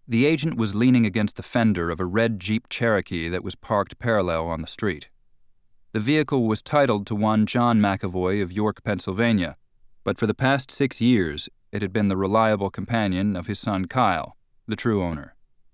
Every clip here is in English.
The agent was leaning against the fender of a red Jeep Cherokee that was parked parallel on the street. The vehicle was titled to one John McAvoy of York, Pennsylvania, but for the past 6 years it had been the reliable companion of his son Kyle, the true owner.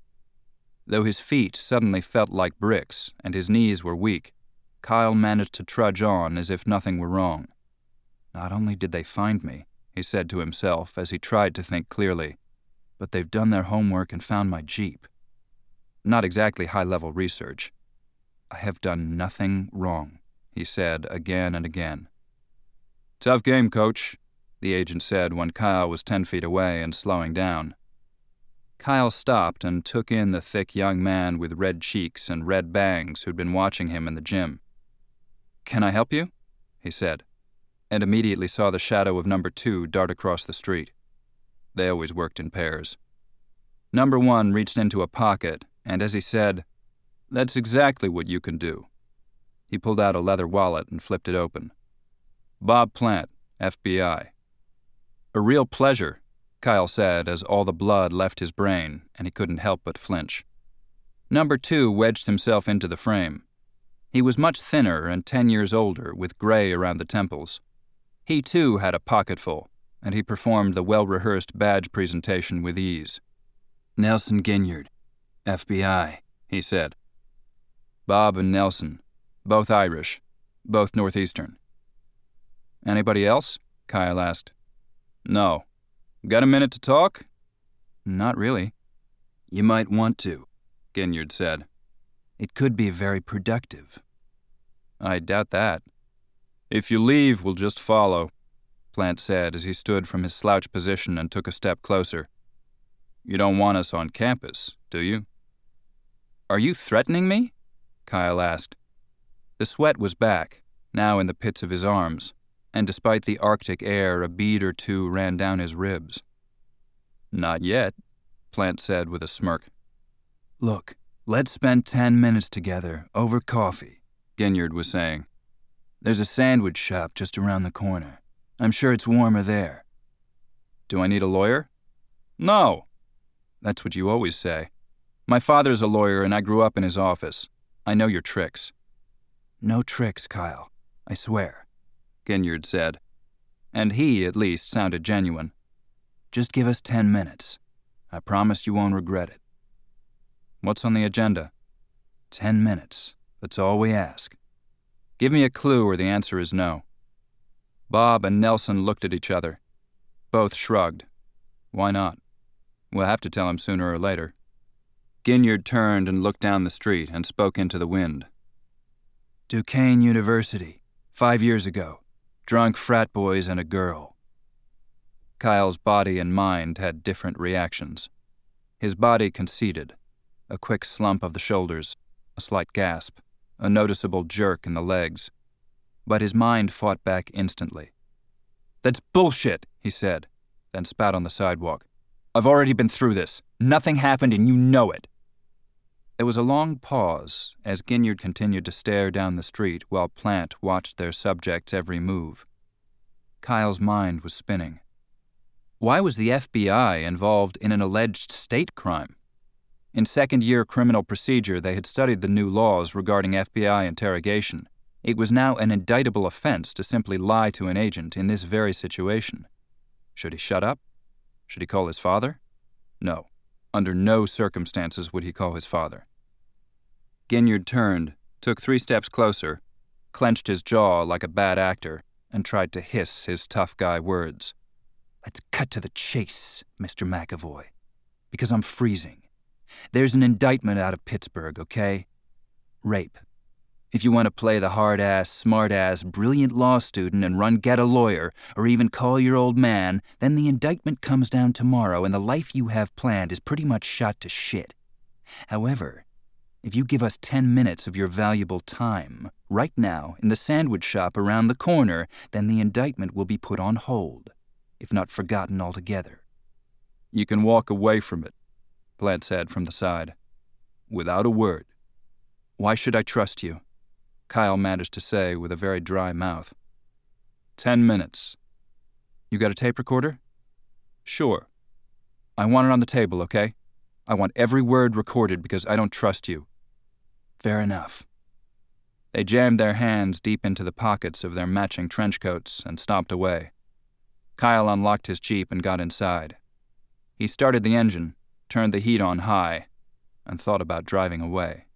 Though his feet suddenly felt like bricks and his knees were weak, Kyle managed to trudge on as if nothing were wrong. Not only did they find me, he said to himself as he tried to think clearly, but they've done their homework and found my Jeep. Not exactly high-level research. I have done nothing wrong, he said again and again. Tough game, Coach, the agent said when Kyle was 10 feet away and slowing down. Kyle stopped and took in the thick young man with red cheeks and red bangs who'd been watching him in the gym. Can I help you? He said, and immediately saw the shadow of number 2 dart across the street. They always worked in pairs. Number 1 reached into a pocket, and as he said, "That's exactly what you can do." He pulled out a leather wallet and flipped it open. Bob Plant, FBI. A real pleasure, Kyle said as all the blood left his brain and he couldn't help but flinch. Number 2 wedged himself into the frame. He was much thinner and 10 years older with gray around the temples. He too had a pocketful, and he performed the well-rehearsed badge presentation with ease. Nelson Ginyard, FBI, he said. Bob and Nelson, both Irish, both Northeastern. Anybody else? Kyle asked. No. Got a minute to talk? Not really. You might want to, Ginyard said. It could be very productive. I doubt that. If you leave, we'll just follow, Plant said as he stood from his slouch position and took a step closer. You don't want us on campus, do you? Are you threatening me? Kyle asked. The sweat was back, now in the pits of his arms, and despite the Arctic air, a bead or two ran down his ribs. Not yet, Plant said with a smirk. Look, let's spend 10 minutes together over coffee, Ginyard was saying. There's a sandwich shop just around the corner. I'm sure it's warmer there. Do I need a lawyer? No. That's what you always say. My father's a lawyer and I grew up in his office. I know your tricks. No tricks, Kyle. I swear, Ginyard said. And he, at least, sounded genuine. Just give us 10 minutes. I promise you won't regret it. What's on the agenda? 10 minutes. That's all we ask. Give me a clue or the answer is no. Bob and Nelson looked at each other. Both shrugged. Why not? We'll have to tell him sooner or later. Ginyard turned and looked down the street and spoke into the wind. Duquesne University, 5 years ago. Drunk frat boys and a girl. Kyle's body and mind had different reactions. His body conceded. A quick slump of the shoulders, a slight gasp, a noticeable jerk in the legs. But his mind fought back instantly. That's bullshit, he said, then spat on the sidewalk. I've already been through this. Nothing happened and you know it. There was a long pause as Ginyard continued to stare down the street while Plant watched their subject's every move. Kyle's mind was spinning. Why was the FBI involved in an alleged state crime? In second-year criminal procedure, they had studied the new laws regarding FBI interrogation. It was now an indictable offense to simply lie to an agent in this very situation. Should he shut up? Should he call his father? No. Under no circumstances would he call his father. Ginyard turned, took 3 steps closer, clenched his jaw like a bad actor, and tried to hiss his tough guy words. Let's cut to the chase, Mr. McAvoy, because I'm freezing. There's an indictment out of Pittsburgh, okay? Rape. If you want to play the hard-ass, smart-ass, brilliant law student and run get a lawyer, or even call your old man, then the indictment comes down tomorrow and the life you have planned is pretty much shot to shit. However, if you give us 10 minutes of your valuable time, right now, in the sandwich shop around the corner, then the indictment will be put on hold, if not forgotten altogether. You can walk away from it, Plant said from the side. Without a word. Why should I trust you? Kyle managed to say with a very dry mouth. 10 minutes. You got a tape recorder? Sure. I want it on the table, okay? I want every word recorded because I don't trust you." "Fair enough." They jammed their hands deep into the pockets of their matching trench coats and stomped away. Kyle unlocked his Jeep and got inside. He started the engine, turned the heat on high, and thought about driving away.